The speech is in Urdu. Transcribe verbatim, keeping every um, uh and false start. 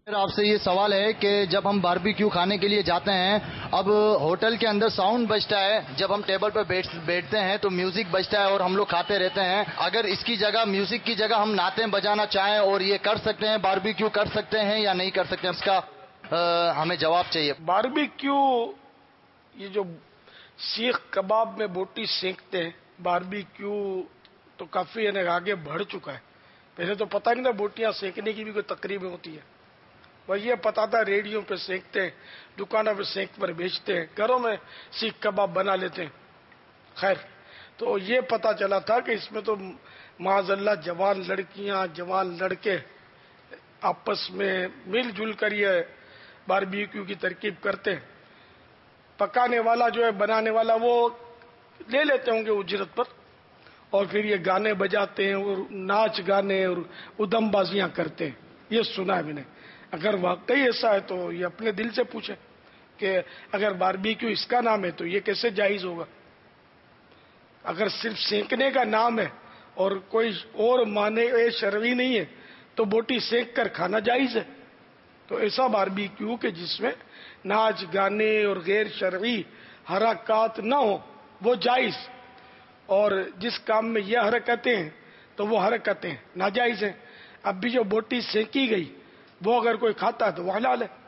پھر آپ سے یہ سوال ہے کہ جب ہم باربیکیو کھانے کے لیے جاتے ہیں، اب ہوٹل کے اندر ساؤنڈ بجتا ہے، جب ہم ٹیبل پر بیٹھتے ہیں تو میوزک بجتا ہے اور ہم لوگ کھاتے رہتے ہیں. اگر اس کی جگہ میوزک کی جگہ ہم نعتیں بجانا چاہیں اور یہ کر سکتے ہیں، باربیکیو کر سکتے ہیں یا نہیں کر سکتے ہیں، اس کا ہمیں جواب چاہیے. باربیکیو یہ جو سیخ کباب میں بوٹی سینکتے ہیں، باربیکیو تو کافی یعنی آگے بڑھ چکا ہے. پہلے تو پتہ نہیں تھا بوٹیاں سینکنے کی بھی کوئی تقریب ہوتی ہے. وہ یہ پتا تھا ریڈیو پہ سینکتے ہیں، دکانوں پہ سینک پر بیچتے ہیں، گھروں میں سیخ کباب بنا لیتے ہیں. خیر، تو یہ پتا چلا تھا کہ اس میں تو معاذ اللہ جوان لڑکیاں جوان لڑکے آپس میں مل جل کر یہ باربیکیو کی ترکیب کرتے ہیں. پکانے والا جو ہے، بنانے والا، وہ لے لیتے ہوں گے اجرت پر، اور پھر یہ گانے بجاتے ہیں اور ناچ گانے اور ادم بازیاں کرتے ہیں. یہ سنا ہے میں نے. اگر واقعی ایسا ہے تو یہ اپنے دل سے پوچھیں کہ اگر باربیکیو اس کا نام ہے تو یہ کیسے جائز ہوگا. اگر صرف سینکنے کا نام ہے اور کوئی اور معنی شرعی نہیں ہے تو بوٹی سینک کر کھانا جائز ہے. تو ایسا باربیکیو کہ جس میں ناچ گانے اور غیر شرعی حرکات نہ ہو وہ جائز، اور جس کام میں یہ حرکتیں ہیں تو وہ حرکتیں ناجائز ہیں. اب بھی جو بوٹی سینکی گئی وہ اگر کوئی کھاتا ہے تو وہ حلال ہے.